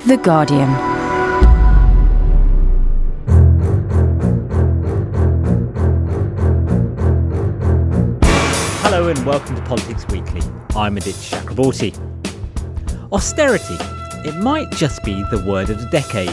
The Guardian. Hello and welcome to Politics Weekly. I'm Aditya Chakraborty. Austerity. It might just be the word of the decade.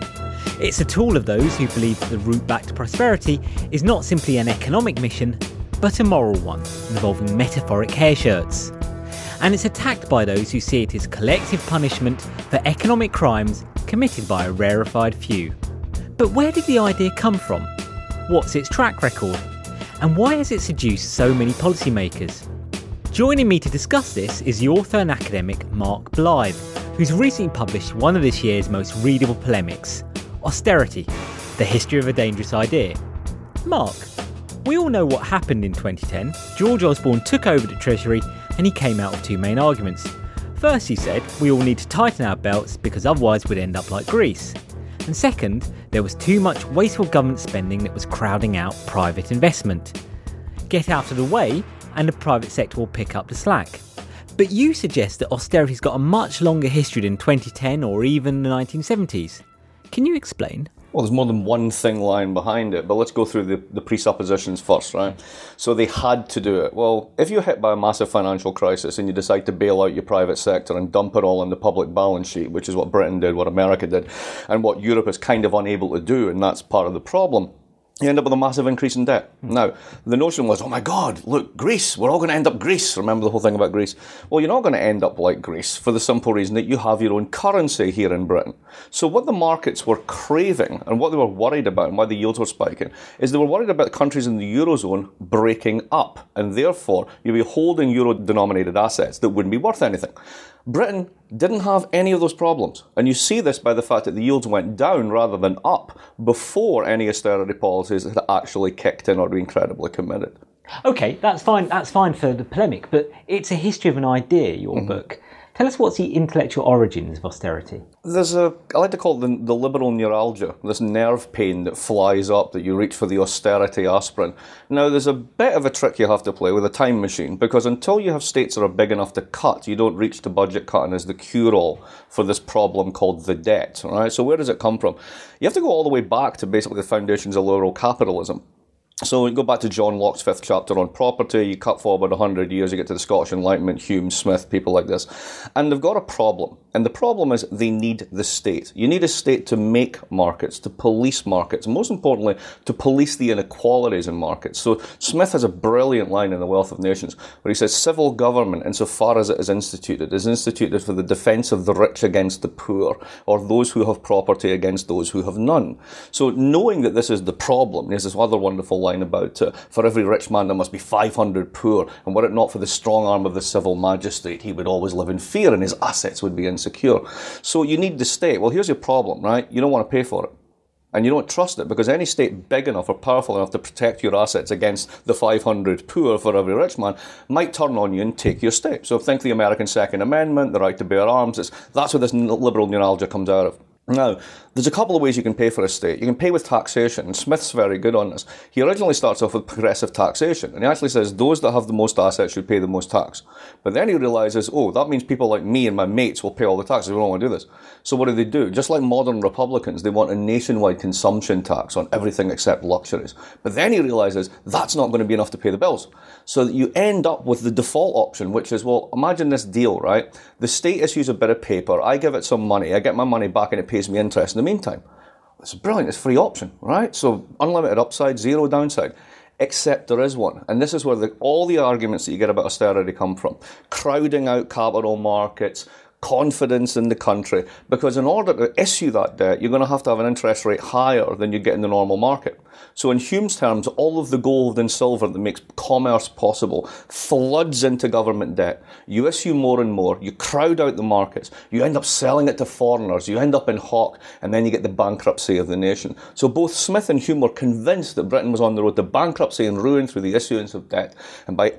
It's a tool of those who believe that the route back to prosperity is not simply an economic mission, but a moral one, involving metaphoric hair shirts. And it's attacked by those who see it as collective punishment for economic crimes committed by a rarefied few. But where did the idea come from? What's its track record? And why has it seduced so many policymakers? Joining me to discuss this is the author and academic Mark Blyth, who's recently published one of this year's most readable polemics, Austerity, The History of a Dangerous Idea. Mark, we all know what happened in 2010. George Osborne took over the Treasury and he came out with two main arguments. First, he said, we all need to tighten our belts because otherwise we'd end up like Greece. And second, there was too much wasteful government spending that was crowding out private investment. Get out of the way and the private sector will pick up the slack. But you suggest that austerity's got a much longer history than 2010 or even the 1970s. Can you explain? Well, there's more than one thing lying behind it, but let's go through the presuppositions first, right? So they had to do it. Well, if you're hit by a massive financial crisis and you decide to bail out your private sector and dump it all on the public balance sheet, which is what Britain did, what America did, and what Europe is kind of unable to do, and that's part of the problem, you end up with a massive increase in debt. Now, the notion was, oh my God, look, Greece, we're all going to end up Greece. Remember the whole thing about Greece? Well, you're not going to end up like Greece for the simple reason that you have your own currency here in Britain. So what the markets were craving and what they were worried about and why the yields were spiking is they were worried about countries in the Eurozone breaking up, and therefore you'll be holding euro-denominated assets that wouldn't be worth anything. Britain didn't have any of those problems. And you see this by the fact that the yields went down rather than up before any austerity policies had actually kicked in or been credibly committed. OK, that's fine for the polemic, but it's a history of an idea, your book. Tell us what's the intellectual origins of austerity. I like to call it the liberal neuralgia, this nerve pain that flies up that you reach for the austerity aspirin. Now, there's a bit of a trick you have to play with a time machine, because until you have states that are big enough to cut, you don't reach to budget cutting as the cure-all for this problem called the debt. Right? So where does it come from? You have to go all the way back to basically the foundations of liberal capitalism. So you go back to John Locke's 5th chapter on property, you cut forward 100 years, you get to the Scottish Enlightenment, Hume, Smith, people like this. And they've got a problem. And the problem is they need the state. You need a state to make markets, to police markets, and most importantly, to police the inequalities in markets. So Smith has a brilliant line in The Wealth of Nations where he says, civil government, insofar as it is instituted for the defence of the rich against the poor, or those who have property against those who have none. So knowing that this is the problem, there's this other wonderful line about for every rich man there must be 500 poor, and were it not for the strong arm of the civil magistrate, he would always live in fear and his assets would be insecure. So you need the state. Well, here's your problem, right? You don't want to pay for it. And you don't trust it, because any state big enough or powerful enough to protect your assets against the 500 poor for every rich man might turn on you and take your state. So think the American Second Amendment, the right to bear arms. That's where this liberal neuralgia comes out of. Now, there's a couple of ways you can pay for a state. You can pay with taxation, and Smith's very good on this. He originally starts off with progressive taxation, and he actually says those that have the most assets should pay the most tax. But then he realises, that means people like me and my mates will pay all the taxes. We don't want to do this. So what do? Just like modern Republicans, they want a nationwide consumption tax on everything except luxuries. But then he realises that's not going to be enough to pay the bills. So that you end up with the default option, which is, well, imagine this deal, right? The state issues a bit of paper, I give it some money, I get my money back and it pays me interest in the meantime. It's brilliant, it's a free option, right? So unlimited upside, zero downside. Except there is one. And this is where all the arguments that you get about austerity come from. Crowding out capital markets, confidence in the country, because in order to issue that debt, you're going to have an interest rate higher than you get in the normal market. So in Hume's terms, all of the gold and silver that makes commerce possible floods into government debt. You issue more and more, you crowd out the markets, you end up selling it to foreigners, you end up in hock, and then you get the bankruptcy of the nation. So both Smith and Hume were convinced that Britain was on the road to bankruptcy and ruin through the issuance of debt. And by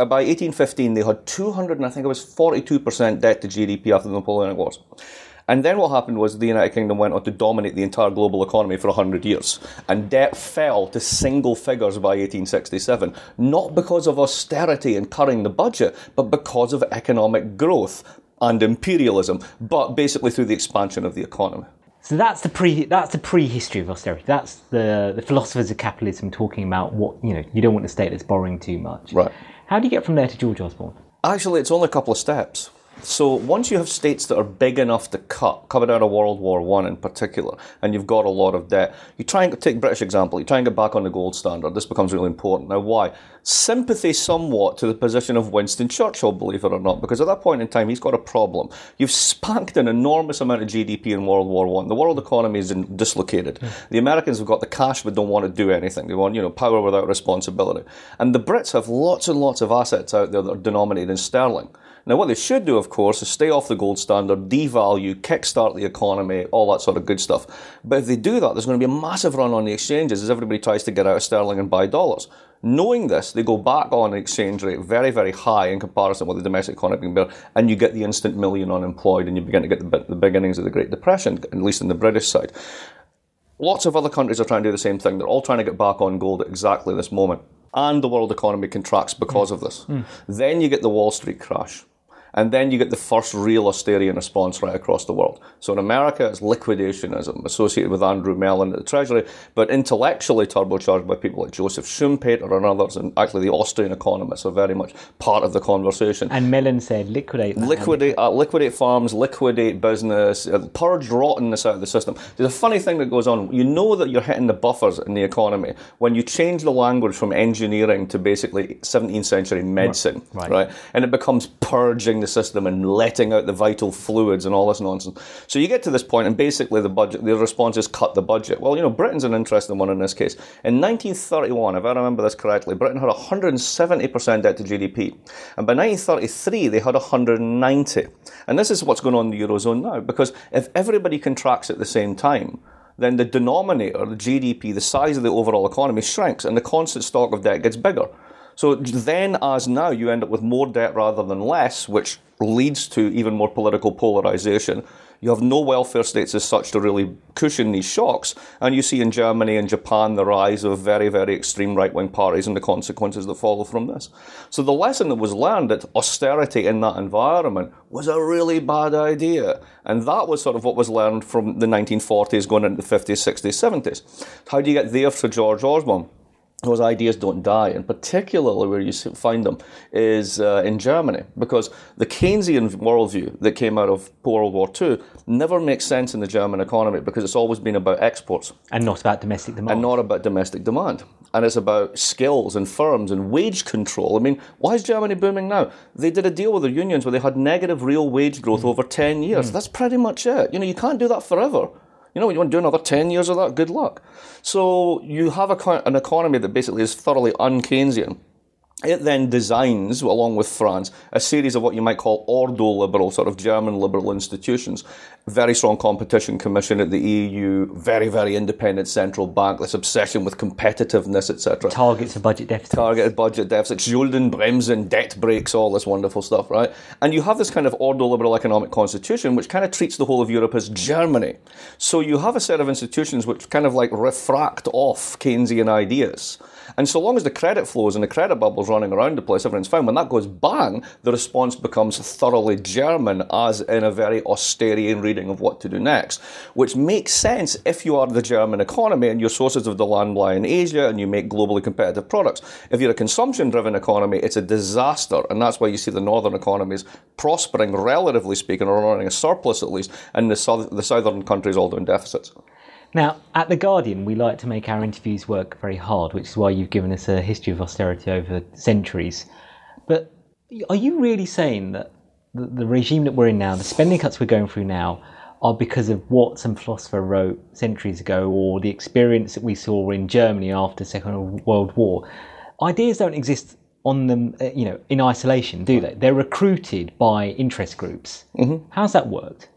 1815, they had 42% debt to GDP after the Napoleonic Wars. And then what happened was the United Kingdom went on to dominate the entire global economy for 100 years. And debt fell to single figures by 1867, not because of austerity and cutting the budget, but because of economic growth. and imperialism, but basically through the expansion of the economy. So that's the prehistory of austerity. That's the philosophers of capitalism talking about what, you don't want a state that's borrowing too much. Right. How do you get from there to George Osborne? Actually, it's only a couple of steps. So once you have states that are big enough to cut, coming out of World War I in particular, and you've got a lot of debt, you try and take British example, you try and get back on the gold standard. This becomes really important. Now, why? Sympathy somewhat to the position of Winston Churchill, believe it or not, because at that point in time, he's got a problem. You've spanked an enormous amount of GDP in World War I. The world economy is dislocated. The Americans have got the cash but don't want to do anything. They want, power without responsibility. And the Brits have lots and lots of assets out there that are denominated in sterling. Now, what they should do, of course, is stay off the gold standard, devalue, kickstart the economy, all that sort of good stuff. But if they do that, there's going to be a massive run on the exchanges as everybody tries to get out of sterling and buy dollars. Knowing this, they go back on an exchange rate very, very high in comparison with the domestic economy being better, and you get the instant million unemployed, and you begin to get the beginnings of the Great Depression, at least in the British side. Lots of other countries are trying to do the same thing. They're all trying to get back on gold at exactly this moment. And the world economy contracts because of this. Then you get the Wall Street crash. And then you get the first real austerian response right across the world. So in America, it's liquidationism associated with Andrew Mellon at the Treasury, but intellectually turbocharged by people like Joseph Schumpeter and others, and actually the Austrian economists are very much part of the conversation. And Mellon said, liquidate farms, liquidate business, purge rottenness out of the system. There's a funny thing that goes on. You know that you're hitting the buffers in the economy when you change the language from engineering to basically 17th century medicine, right? And it becomes purging the system and letting out the vital fluids and all this nonsense. So you get to this point, and basically the response is cut the budget. Well, Britain's an interesting one in this case. In 1931, if I remember this correctly, Britain had 170% debt to GDP. And by 1933, they had 190. And this is what's going on in the Eurozone now, because if everybody contracts at the same time, then the denominator, the GDP, the size of the overall economy shrinks, and the constant stock of debt gets bigger. So then, as now, you end up with more debt rather than less, which leads to even more political polarization. You have no welfare states as such to really cushion these shocks. And you see in Germany and Japan the rise of very, very extreme right-wing parties and the consequences that follow from this. So the lesson that was learned that austerity in that environment was a really bad idea. And that was sort of what was learned from the 1940s going into the 50s, 60s, 70s. How do you get there for George Osborne? Those ideas don't die, and particularly where you find them is in Germany, because the Keynesian worldview that came out of World War II never makes sense in the German economy because it's always been about exports. And not about domestic demand. And not about domestic demand. And it's about skills and firms and wage control. I mean, why is Germany booming now? They did a deal with their unions where they had negative real wage growth over 10 years. That's pretty much it. You can't do that forever. You want to do another 10 years of that? Good luck. So you have an economy that basically is thoroughly un-Keynesian. It then designs, along with France, a series of what you might call ordo-liberal, sort of German liberal institutions. Very strong competition commission at the EU, very, very independent central bank, this obsession with competitiveness, etc. Targets of budget deficits. Targeted budget deficits, Schuldenbremsen, debt breaks, all this wonderful stuff, right? And you have this kind of ordo-liberal economic constitution which kind of treats the whole of Europe as Germany. So you have a set of institutions which kind of like refract off Keynesian ideas. And so long as the credit flows and the credit bubble's running around the place, everyone's fine. When that goes bang, the response becomes thoroughly German, as in a very austerian reading of what to do next, which makes sense if you are the German economy and your sources of demand lie in Asia and you make globally competitive products. If you're a consumption-driven economy, it's a disaster, and that's why you see the northern economies prospering, relatively speaking, or running a surplus at least, and the southern countries all doing deficits. Now, at The Guardian, we like to make our interviews work very hard, which is why you've given us a history of austerity over centuries. But are you really saying that the regime that we're in now, the spending cuts we're going through now, are because of what some philosopher wrote centuries ago, or the experience that we saw in Germany after the Second World War? Ideas don't exist on them, in isolation, do they? They're recruited by interest groups. Mm-hmm. How's that worked?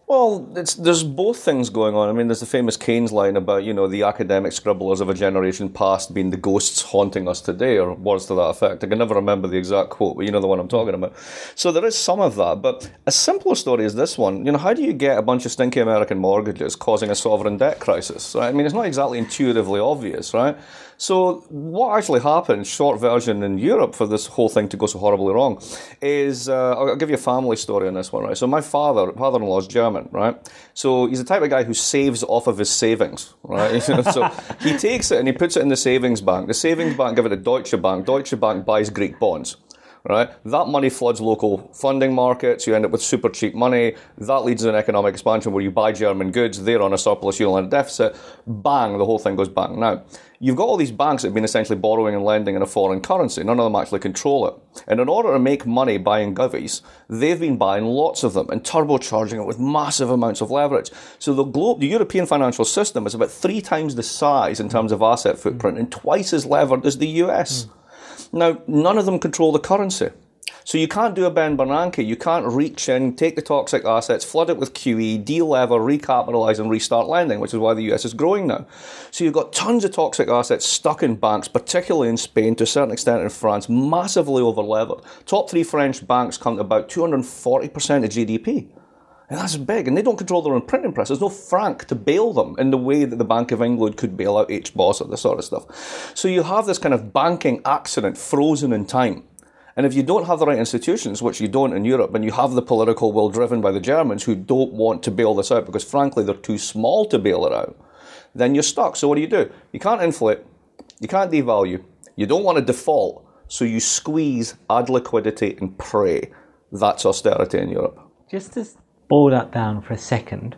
Well, there's both things going on. I mean, there's the famous Keynes line about, the academic scribblers of a generation past being the ghosts haunting us today, or words to that effect. I can never remember the exact quote, but you know the one I'm talking about. So there is some of that, but a simpler story is this one. How do you get a bunch of stinky American mortgages causing a sovereign debt crisis, right? I mean, it's not exactly intuitively obvious, right? So what actually happened, short version in Europe for this whole thing to go so horribly wrong, is, I'll give you a family story on this one, right? So my father-in-law is German, right? So he's the type of guy who saves off of his savings, right? So he takes it and he puts it in the savings bank. The savings bank give it to Deutsche Bank. Deutsche Bank buys Greek bonds. Right, that money floods local funding markets. You end up with super cheap money. That leads to an economic expansion where you buy German goods. They're on a surplus, you're on a deficit. Bang, the whole thing goes bang. Now, you've got all these banks that have been essentially borrowing and lending in a foreign currency. None of them actually control it. And in order to make money buying govies, they've been buying lots of them and turbocharging it with massive amounts of leverage. So the European financial system is about 3 times the size in terms of asset footprint and twice as levered as the US. Now, none of them control the currency. So you can't do a Ben Bernanke. You can't reach in, take the toxic assets, flood it with QE, de-lever, recapitalise and restart lending, which is why the US is growing now. So you've got tons of toxic assets stuck in banks, particularly in Spain, to a certain extent in France, massively over-levered. Top 3 French banks come to about 240% of GDP. And that's big, and they don't control their own printing press. There's no franc to bail them in the way that the Bank of England could bail out HBOS or this sort of stuff. So you have this kind of banking accident frozen in time. And if you don't have the right institutions, which you don't in Europe, and you have the political will driven by the Germans who don't want to bail this out because, frankly, they're too small to bail it out, then you're stuck. So what do? You can't inflate. You can't devalue. You don't want to default. So you squeeze, add liquidity, and pray. That's austerity in Europe. Just to boil that down for a second,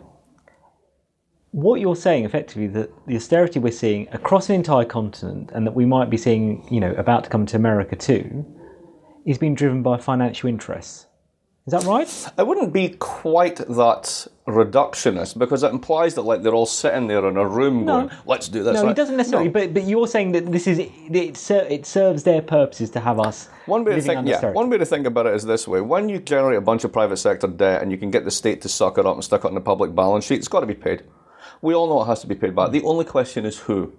what you're saying effectively that the austerity we're seeing across an entire continent and that we might be seeing, about to come to America too, is being driven by financial interests. Is that right? I wouldn't be quite that reductionist because it implies that they're all sitting there in a room going, let's do this. No, it doesn't necessarily. No. But you're saying that it serves their purposes to have us one way to think about it is this way. When you generate a bunch of private sector debt and you can get the state to suck it up and stick it on the public balance sheet, it's got to be paid. We all know it has to be paid back. The only question is who.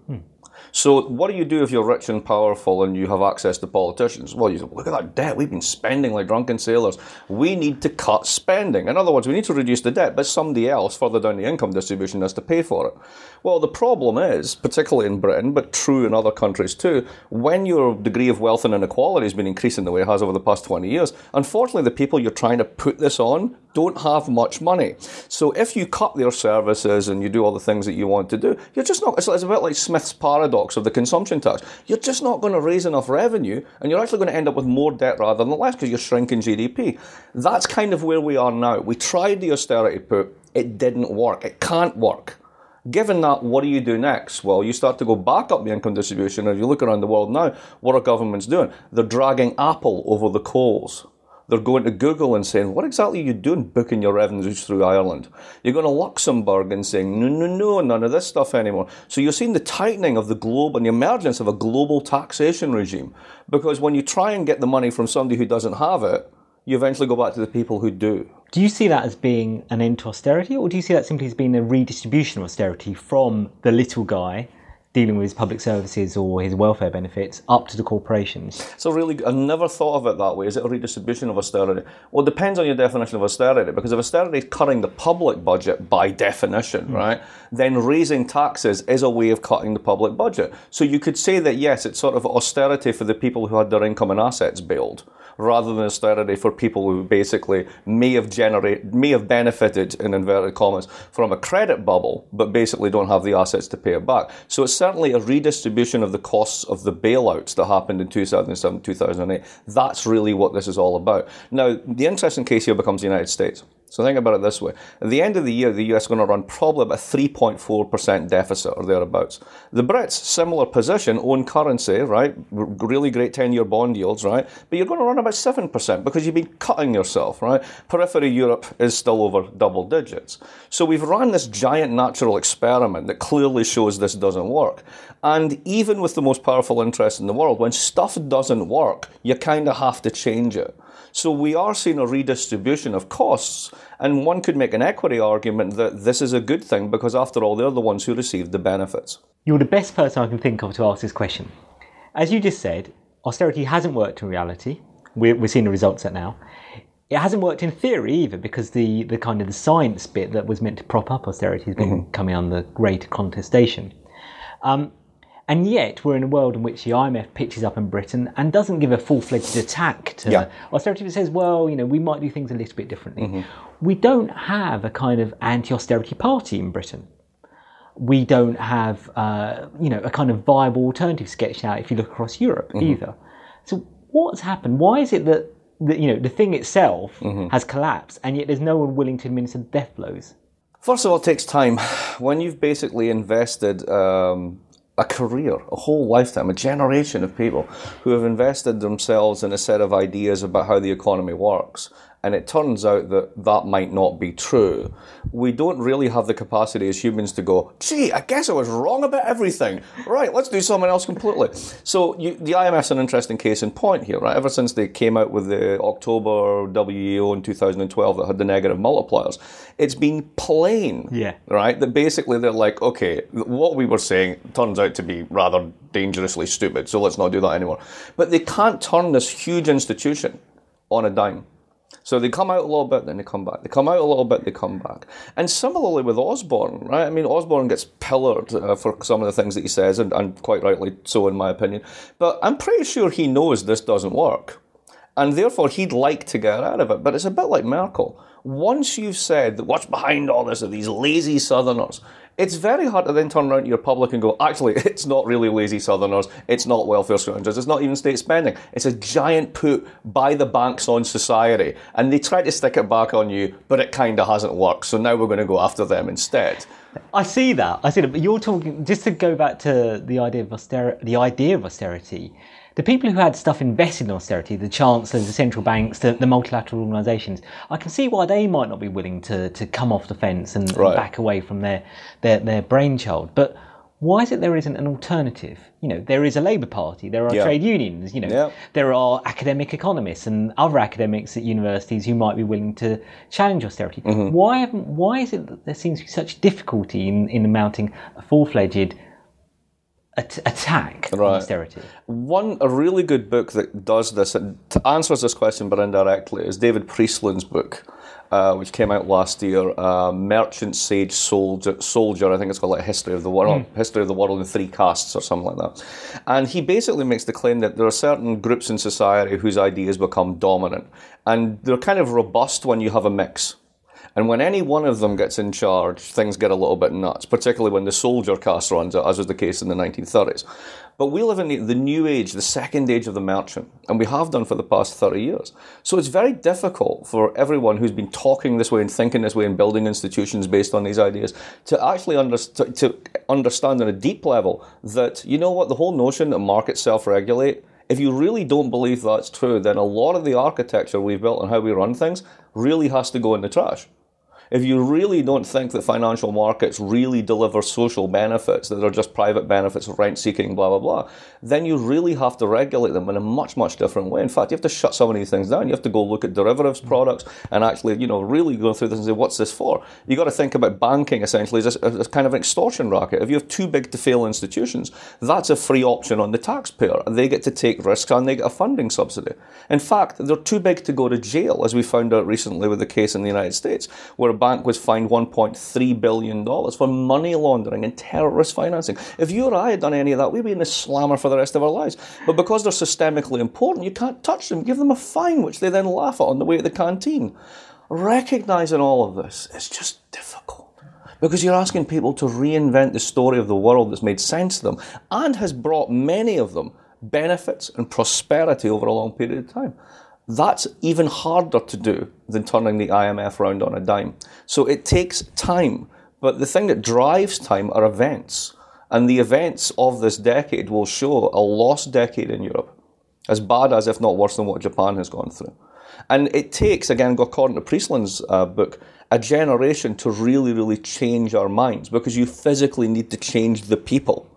So what do you do if you're rich and powerful and you have access to politicians? Well, you say, look at that debt. We've been spending like drunken sailors. We need to cut spending. In other words, we need to reduce the debt, but somebody else further down the income distribution has to pay for it. Well, the problem is, particularly in Britain, but true in other countries too, when your degree of wealth and inequality has been increasing the way it has over the past 20 years, unfortunately the people you're trying to put this on don't have much money. So if you cut their services and you do all the things that you want to do, you're just not, it's a bit like Smith's paradox of the consumption tax. You're just not going to raise enough revenue and you're actually going to end up with more debt rather than less because you're shrinking GDP. That's kind of where we are now. We tried the austerity put, it didn't work. It can't work. Given that, what do you do next? Well, you start to go back up the income distribution. If you look around the world now, what are governments doing? They're dragging Apple over the coals. They're going to Google and saying, what exactly are you doing booking your revenues through Ireland? You're going to Luxembourg and saying, no, none of this stuff anymore. So you're seeing the tightening of the globe and the emergence of a global taxation regime. Because when you try and get the money from somebody who doesn't have it, you eventually go back to the people who do. Do you see that as being an end to austerity, or do you see that simply as being a redistribution of austerity from the little guy dealing with his public services or his welfare benefits up to the corporations? So really, I never thought of it that way. Is it a redistribution of austerity? Well, it depends on your definition of austerity, because if austerity is cutting the public budget by definition, right, then raising taxes is a way of cutting the public budget. So you could say that, yes, it's sort of austerity for the people who had their income and assets bailed, rather than austerity for people who basically may have benefited, in inverted commas, from a credit bubble, but basically don't have the assets to pay it back. So it's certainly a redistribution of the costs of the bailouts that happened in 2007, 2008. That's really what this is all about. Now, the interesting case here becomes the United States. So think about it this way. At the end of the year, the US is going to run probably about a 3.4% deficit or thereabouts. The Brits, similar position, own currency, right? Really great 10-year bond yields, right? But you're going to run about 7% because you've been cutting yourself, right? Periphery Europe is still over double digits. So we've run this giant natural experiment that clearly shows this doesn't work. And even with the most powerful interests in the world, when stuff doesn't work, you kind of have to change it. So we are seeing a redistribution of costs, and one could make an equity argument that this is a good thing because, after all, they're the ones who received the benefits. You're the best person I can think of to ask this question. As you just said, austerity hasn't worked in reality. We're seeing the results of that now. It hasn't worked in theory either, because the kind of the science bit that was meant to prop up austerity has been coming under great contestation. And yet we're in a world in which the IMF pitches up in Britain and doesn't give a full-fledged attack to austerity, but says, well, we might do things a little bit differently. We don't have a kind of anti-austerity party in Britain. We don't have, a kind of viable alternative sketched out if you look across Europe either. So what's happened? Why is it that the thing itself has collapsed, and yet there's no one willing to administer death blows? First of all, it takes time. When you've basically invested a career, a whole lifetime, a generation of people who have invested themselves in a set of ideas about how the economy works, and it turns out that that might not be true, we don't really have the capacity as humans to go, gee, I guess I was wrong about everything. Right, let's do something else completely. So the IMF's an interesting case in point here, right? Ever since they came out with the October WEO in 2012 that had the negative multipliers, it's been plain, right, that basically they're like, okay, what we were saying turns out to be rather dangerously stupid, so let's not do that anymore. But they can't turn this huge institution on a dime. So they come out a little bit, then they come back. They come out a little bit, they come back. And similarly with Osborne, right? I mean, Osborne gets pillared for some of the things that he says, and quite rightly so in my opinion. But I'm pretty sure he knows this doesn't work. And therefore, he'd like to get out of it. But it's a bit like Merkel. Once you've said that what's behind all this are these lazy Southerners, it's very hard to then turn around to your public and go, actually, it's not really lazy Southerners, it's not welfare scoundrels, it's not even state spending. It's a giant put by the banks on society. And they try to stick it back on you, but it kind of hasn't worked. So now we're going to go after them instead. I see that. But you're talking, just to go back to the idea of austerity, the people who had stuff invested in austerity, the chancellors, the central banks, the multilateral organisations, I can see why they might not be willing to come off the fence and back away from their brainchild. But why is it there isn't an alternative? There is a Labour Party, there are trade unions, there are academic economists and other academics at universities who might be willing to challenge austerity. Why is it that there seems to be such difficulty in mounting a full-fledged attack on austerity? A really good book that does this and answers this question but indirectly is David Priestland's book, which came out last year, Merchant, Sage, Soldier, I think it's called, like History of the World in 3 Castes or something like that. And he basically makes the claim that there are certain groups in society whose ideas become dominant, and they're kind of robust when you have a mix. And when any one of them gets in charge, things get a little bit nuts, particularly when the soldier caste runs it, as was the case in the 1930s. But we live in the new age, the second age of the merchant, and we have done for the past 30 years. So it's very difficult for everyone who's been talking this way and thinking this way and building institutions based on these ideas to actually understand on a deep level that, the whole notion that markets self-regulate, if you really don't believe that's true, then a lot of the architecture we've built and how we run things really has to go in the trash. If you really don't think that financial markets really deliver social benefits, that are just private benefits of rent-seeking, blah, blah, blah, then you really have to regulate them in a much, much different way. In fact, you have to shut some of these things down. You have to go look at derivatives products and actually, really go through this and say, what's this for? You've got to think about banking, essentially, as kind of an extortion racket. If you have too big to fail institutions, that's a free option on the taxpayer. They get to take risks and they get a funding subsidy. In fact, they're too big to go to jail, as we found out recently with the case in the United States, where a bank was fined $1.3 billion for money laundering and terrorist financing. If you or I had done any of that, we'd be in the slammer for the rest of our lives. But because they're systemically important, you can't touch them. Give them a fine, which they then laugh at on the way to the canteen. Recognising all of this is just difficult, because you're asking people to reinvent the story of the world that's made sense to them and has brought many of them benefits and prosperity over a long period of time. That's even harder to do than turning the IMF round on a dime. So it takes time. But the thing that drives time are events. And the events of this decade will show a lost decade in Europe, as bad as, if not worse than what Japan has gone through. And it takes, again, according to Priestland's book, a generation to really, really change our minds, because you physically need to change the people.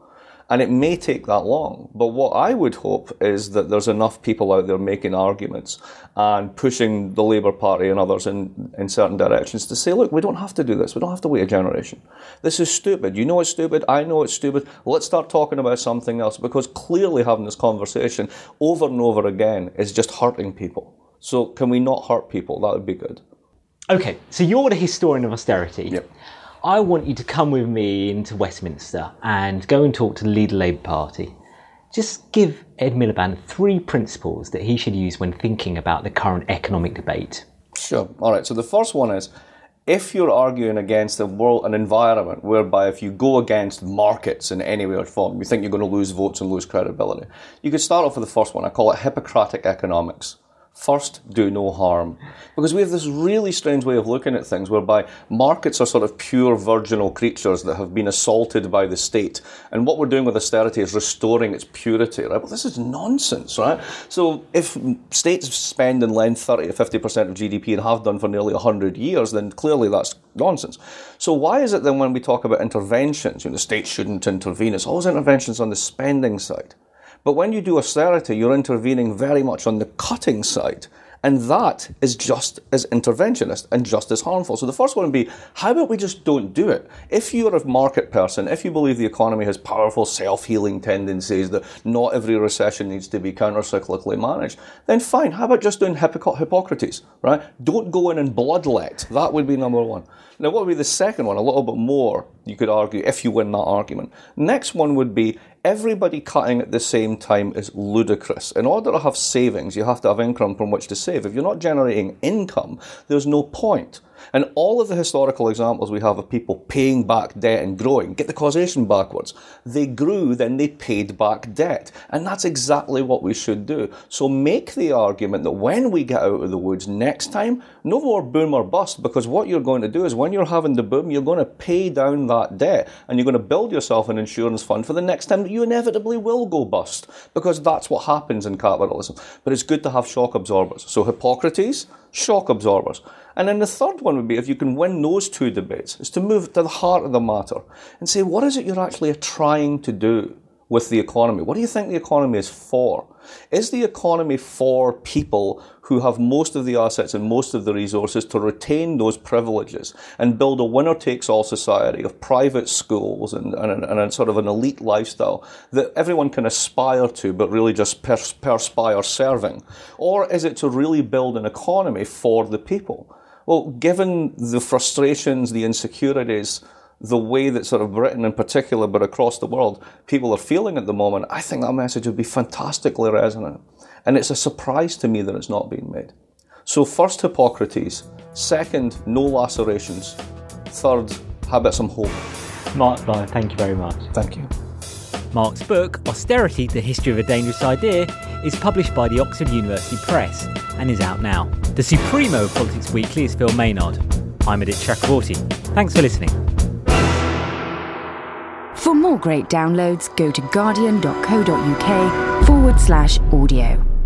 And it may take that long. But what I would hope is that there's enough people out there making arguments and pushing the Labour Party and others in certain directions to say, look, we don't have to do this. We don't have to wait a generation. This is stupid. You know it's stupid. I know it's stupid. Let's start talking about something else, because clearly having this conversation over and over again is just hurting people. So can we not hurt people? That would be good. Okay, so you're the historian of austerity. Yep. I want you to come with me into Westminster and go and talk to the leader of the Labour Party. Just give Ed Miliband 3 principles that he should use when thinking about the current economic debate. Sure. All right. So the first one is, if you're arguing against an environment whereby if you go against markets in any way or form, you think you're going to lose votes and lose credibility, you could start off with the first one. I call it Hippocratic economics. First, do no harm. Because we have this really strange way of looking at things whereby markets are sort of pure virginal creatures that have been assaulted by the state. And what we're doing with austerity is restoring its purity, right? Well, this is nonsense, right? So if states spend and lend 30 to 50% of GDP and have done for nearly 100 years, then clearly that's nonsense. So why is it then when we talk about interventions, the state shouldn't intervene, it's always interventions on the spending side. But when you do austerity, you're intervening very much on the cutting side. And that is just as interventionist and just as harmful. So the first one would be, how about we just don't do it? If you're a market person, if you believe the economy has powerful self-healing tendencies, that not every recession needs to be counter-cyclically managed, then fine. How about just doing Hippocrates, right? Don't go in and bloodlet. That would be number one. Now, what would be the second one? A little bit more, you could argue, if you win that argument. Next one would be, everybody cutting at the same time is ludicrous. In order to have savings, you have to have income from which to save. If you're not generating income, there's no point. And all of the historical examples we have of people paying back debt and growing, get the causation backwards. They grew, then they paid back debt. And that's exactly what we should do. So make the argument that when we get out of the woods next time, no more boom or bust, because what you're going to do is when you're having the boom, you're going to pay down that debt and you're going to build yourself an insurance fund for the next time that you inevitably will go bust, because that's what happens in capitalism. But it's good to have shock absorbers. So Hippocrates, shock absorbers. And then the third one would be, if you can win those 2 debates, is to move to the heart of the matter and say, what is it you're actually trying to do with the economy? What do you think the economy is for? Is the economy for people who have most of the assets and most of the resources to retain those privileges and build a winner-takes-all society of private schools and a sort of an elite lifestyle that everyone can aspire to but really just perspire serving? Or is it to really build an economy for the people? Well, given the frustrations, the insecurities, the way that sort of Britain in particular, but across the world, people are feeling at the moment, I think that message would be fantastically resonant. And it's a surprise to me that it's not being made. So first, Hippocrates. Second, no lacerations. Third, how about some hope? Mark Blyth, thank you very much. Thank you. Mark's book, Austerity, The History of a Dangerous Idea, is published by the Oxford University Press and is out now. The Supremo of Politics Weekly is Phil Maynard. I'm Adit Chakraborty. Thanks for listening. For more great downloads, go to guardian.co.uk/audio.